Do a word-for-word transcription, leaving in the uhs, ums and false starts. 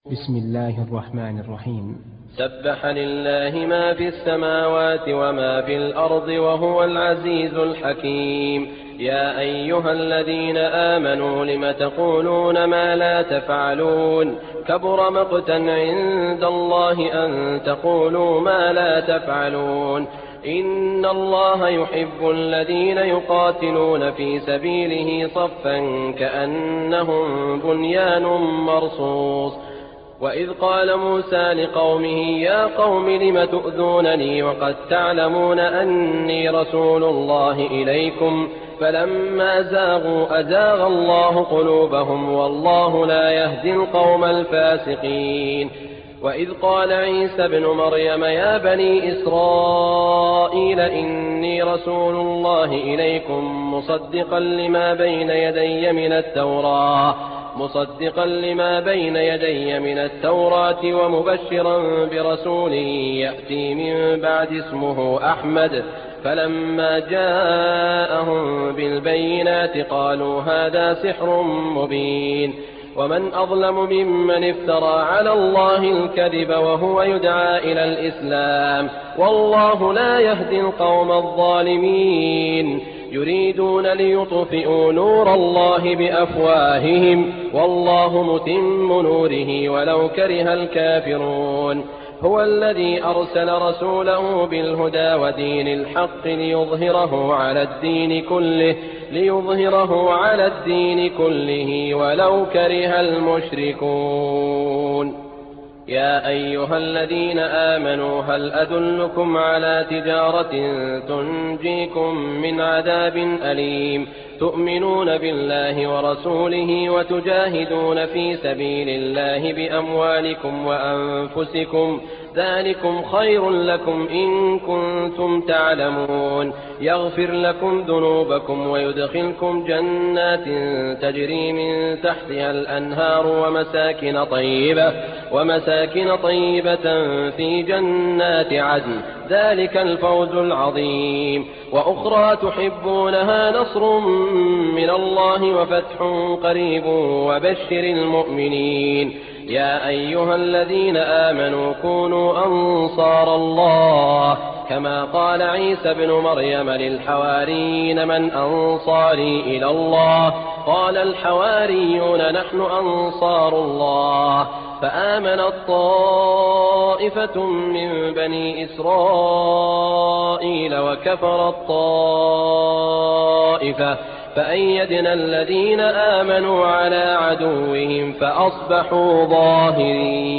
بسم الله الرحمن الرحيم. سبح لله ما في السماوات وما في الأرض وهو العزيز الحكيم. يا أيها الذين آمنوا لم تقولون ما لا تفعلون كبر مقتا عند الله أن تقولوا ما لا تفعلون. إن الله يحب الذين يقاتلون في سبيله صفا كأنهم بنيان مرصوص. وإذ قال موسى لقومه يا قوم لم تؤذونني وقد تعلمون أني رسول الله إليكم فلما زاغوا أزاغ الله قلوبهم والله لا يهدي القوم الفاسقين. وإذ قال عيسى ابن مريم يا بني إسرائيل إني رسول الله إليكم مصدقا لما بين يدي من التوراة مصدقا لما بين يدي من التوراة ومبشرا برسول يأتي من بعد اسمه أحمد. فلما جاءهم بالبينات قالوا هذا سحر مبين. ومن أظلم ممن افترى على الله الكذب وهو يدعى إلى الإسلام والله لا يهدي القوم الظالمين. يريدون ليطفئوا نور الله بأفواههم والله متم نوره ولو كره الكافرون. هو الذي أرسل رسوله بالهدى ودين الحق ليظهره على الدين كله ليظهره على الدين كله ولو كره المشركون. يا أيها الذين آمنوا هل أدلكم على تجارة تنجيكم من عذاب أليم تؤمنون بالله ورسوله وتجاهدون في سبيل الله بأموالكم وأنفسكم ذلكم خير لكم إن كنتم تعلمون. يغفر لكم ذنوبكم ويدخلكم جنات تجري من تحتها الأنهار ومساكن طيبة ومساكن طيبة في جنات عدن ذلك الفوز العظيم. وأخرى تحبونها نصر من الله وفتح قريب وبشر المؤمنين. يا أيها الذين آمنوا كونوا أنصار الله كما قال عيسى ابن مريم للحواريين من أنصاري إلى الله قال الحواريون نحن أنصار الله. فآمنت طائفة من بني إسرائيل وكفرت طائفة فأيدنا الذين آمنوا على عدوهم فأصبحوا ظاهرين.